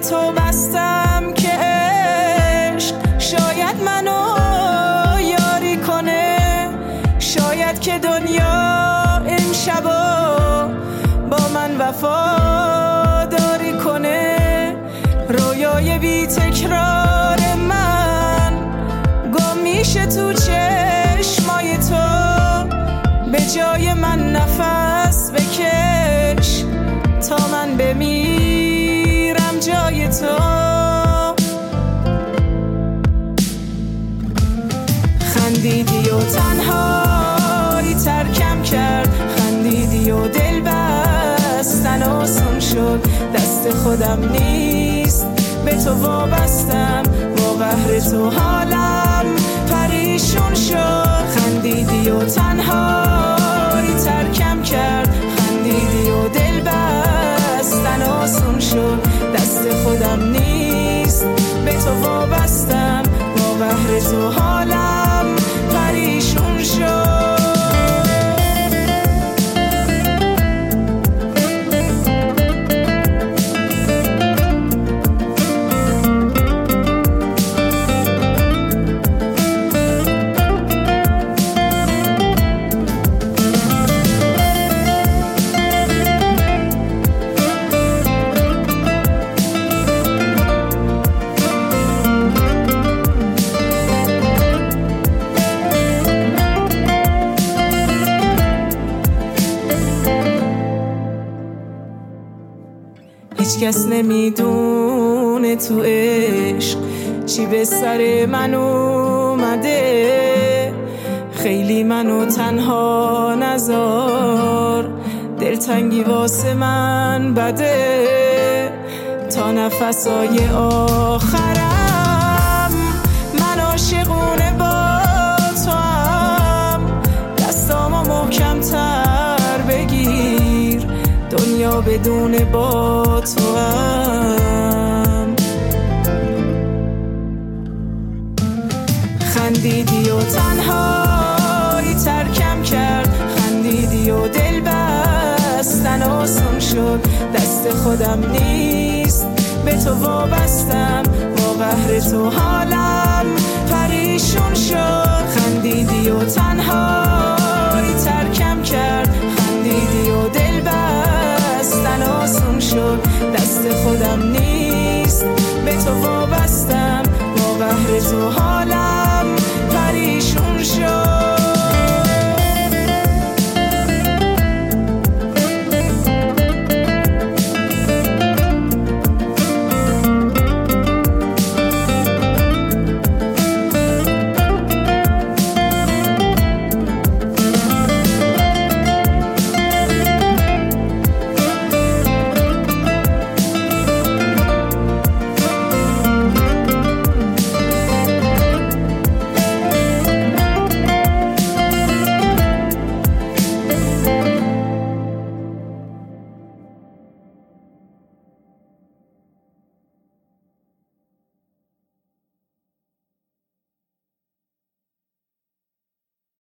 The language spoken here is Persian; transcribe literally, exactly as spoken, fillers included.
تو بستم که عشق شاید منو یاری کنه، شاید که دنیا امشبا با من وفاداری کنه. رویای بی تکرار من گم میشه تو چشمای تو، به جای من نفس بکش تا من بمیرم جای تو. خندیدی و تنهایی ترکم کرد، خندیدی و دل بستن آسون شد. دست خودم نیست به تو وابستم، با قهر تو حالم پریشون شد. خندیدی و تنهایی ترکم کرد، خندیدی و دل بستن آسون شد. دست خودم نیست به تو وابستم، با قهر تو حالم پریشون شد. هیچ کس نمیدونه تو عشق چی به سر من اومده. خیلی منو تنها نذار، دلتنگی واسه من بده. تا نفسای آخرم من عاشقونه با تو هم، دستامو محکم تر بگیر، دنیا بدون با تو هم. خندیدی و تنهایی ترکم کرد، خندیدی و دل بستن آسون شد. دست خودم نیست به تو وابستم، با قهر تو حالم پریشون شد. خندیدی و تنهایی ترکم کرد،